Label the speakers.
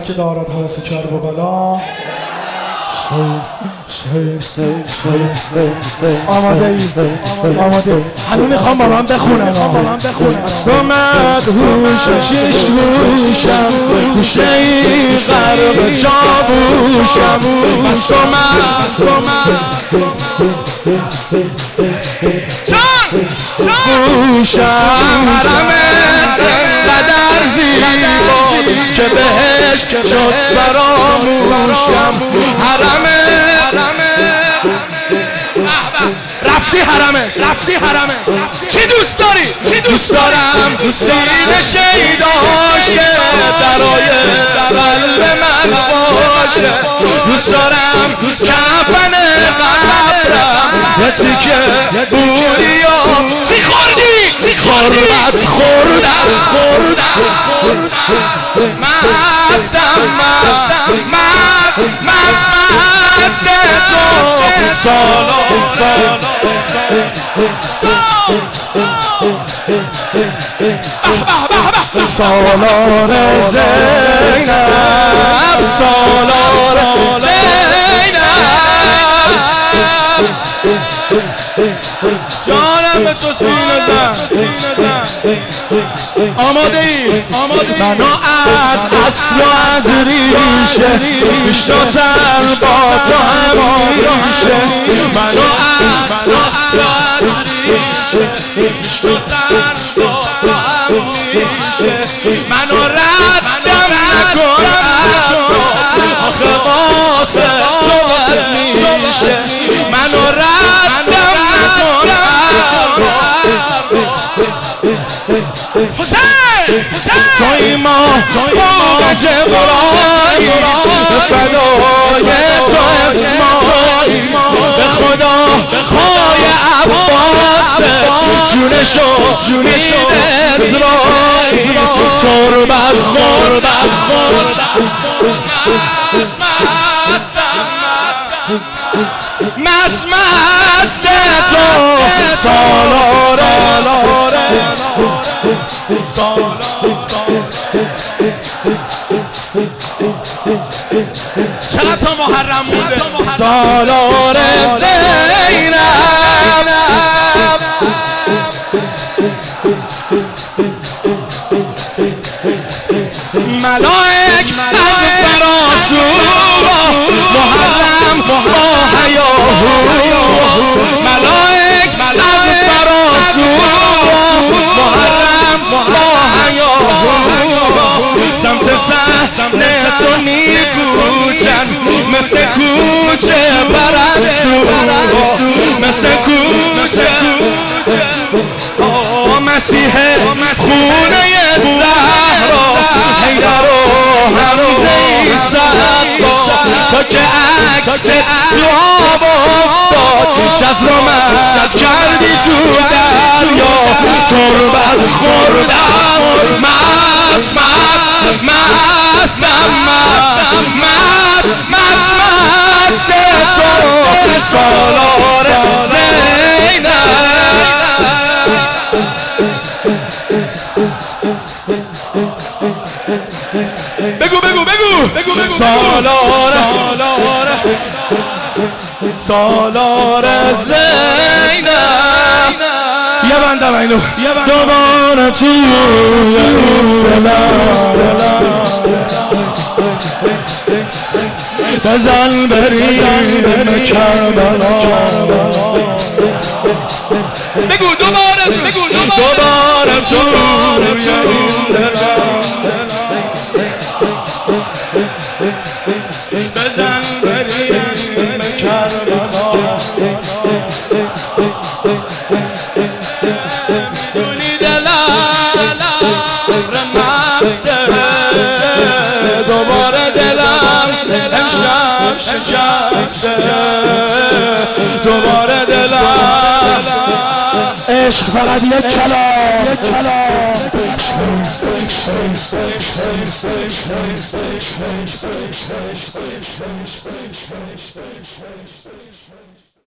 Speaker 1: که دارد حواس کرب و بلا. آماده همه میخوام با من بخونم. از تو مدهوش شش گوشم، گوشه ای غرق چاووشم. از تو گوشم حرم قدر زیباست که بهش شد فراموشم. حرم رفتی حرمش چی دوست داری؟ دوست دارم سینه شیداشه، درای قلب من باشه. دوست دارم کفن قبرم یه تیکه بوریام. چی خوردی؟ قربت خوردم. مست تو سالار زینب، سالار زینب. جانم به تو سینه زن. آماده ای؟ منو از اصل و از ریشه میشناسم با تو همیشه. منو از اصل و از ریشه میشناسم با تو همیشه. منو ردم نکنم آخه واسه تو بد میشه. منو ردم نکنم. توی ما فوق جبرایی، فدای تو اسمایی. به خدا پای عباسه جونشو میده ازرایی. تربت خوردم مست تو سالاره. چقدر تا محرم بوده. سالار زینب ملائک از فراسو محرم با حیاهو. ملائک از فراسو محرم با حیاهو. سمت تو میکوچن مثل کوچه پرستو، مثل کوچه مسیح خونه زهرا. حیدر و حمزه صدبا تا که عکس تو آب افتاد. جذر و مد کردی تو دریا. تربت خوردم مست تو سالار زینب. بگو سالار زینب. یه بندم اینو دوباره تو بزن بریم کربلا. بگو دوباره تو بزن بریم کربلا. میدونی دلم مسته، دوباره دلم امشب شکسته. دوباره دلم عشق فقط یک کلام.